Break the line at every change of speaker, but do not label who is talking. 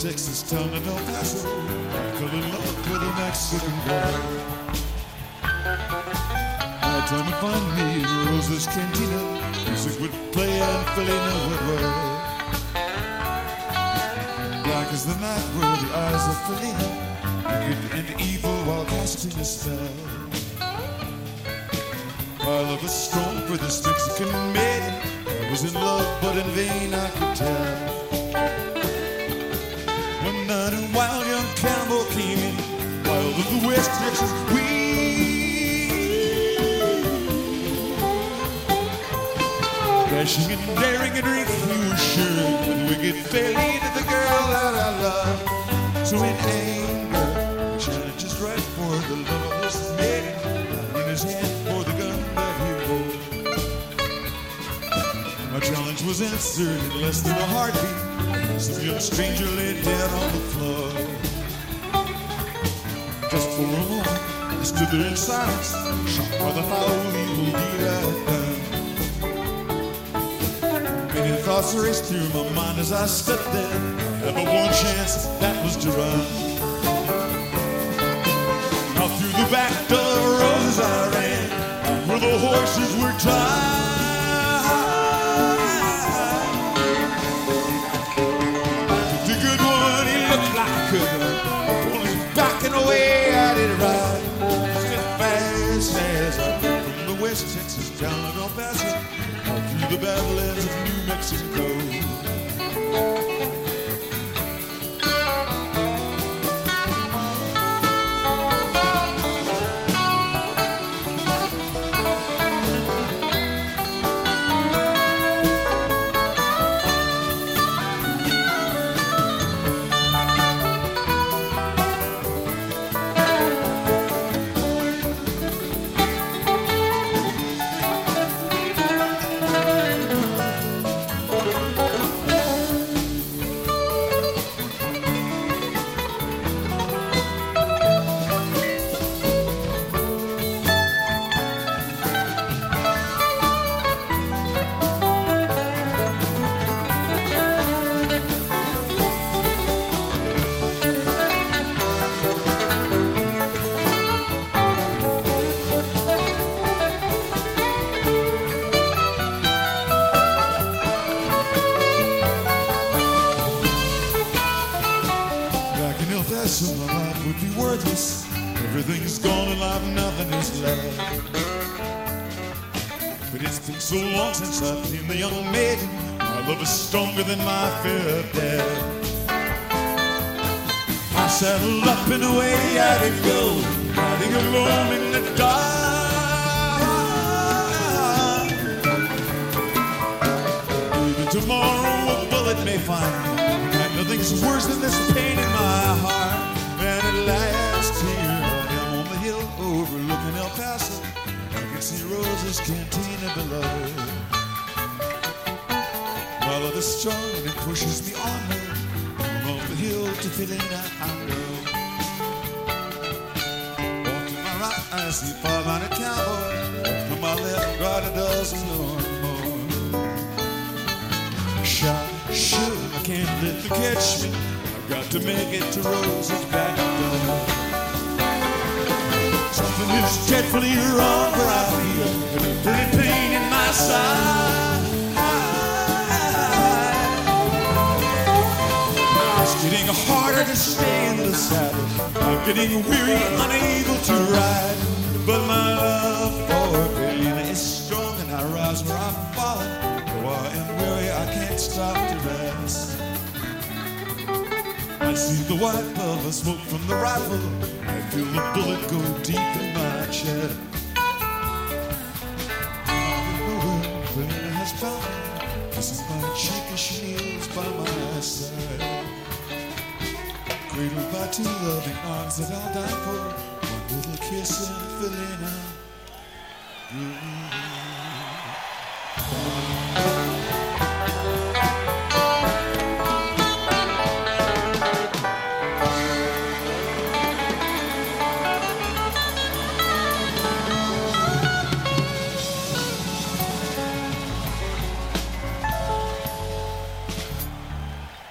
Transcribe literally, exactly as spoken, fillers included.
Texas town of El Paso. Fell in love with a Mexican girl. I tried to find me in Rosa's Cantina. Music would play and Felina would roll. Black as the night were the eyes of Felina, wicked and evil while casting a spell. My love was strong for this Mexican maiden. I was in love, but in vain I could tell. One night a wild young cowboy came in, wild of the West Texas weed. Dashing and daring and refusing, when wicked fate of the girl that I love. So in anger, he shouted just right for the love of this maiden, in his hand for the gun that he rolled. My challenge was answered in less than a heartbeat. Some young stranger lay dead on the floor. Just for a moment, I stood there in silence, shocked by the foul evil deed I had done. Many thoughts raced through my mind as I stood there. Had but one chance, that was to run. Out through the back door of Roses I ran, where the horses were tied. The good one, he looked like a good one, pulling back and away I did ride. Just as fast as I came from the West Texas town of El Paso, out through the badlands of New Mexico. So my life would be worthless. Everything is gone in life, nothing is left. But it's been so long since I've seen the young maiden. My love is stronger than my fear of death. I saddled up and away I did go, riding alone in the dark. Maybe tomorrow a bullet may find me, and nothing's worse than this pain in my heart. And at last here I am on the hill overlooking El Paso. I can see Rosa's Cantina below. My love is strong and it pushes me onward, from off the hill to Felina I go. Off to my right I see five-minded cowboys, to my left ride a dozen or more. Shot, shoot, I can't let them catch me. Got to make it to Rosa's back door. Something is dreadfully wrong, for I feel a burning pain in my side. It's getting harder to stay in the saddle. I'm getting weary, unable to ride. But my love for Felina is strong, and I rise where I've fallen. Though I am weary, I can't stop to rest. I see the white puff of smoke from the rifle. I feel the bullet go deep in my chest. I don't know where Felina has found me. Kissing my cheek as she kneels by my side. Cradled by two loving arms that I'll die for. One little kiss and Felina. Mm-hmm.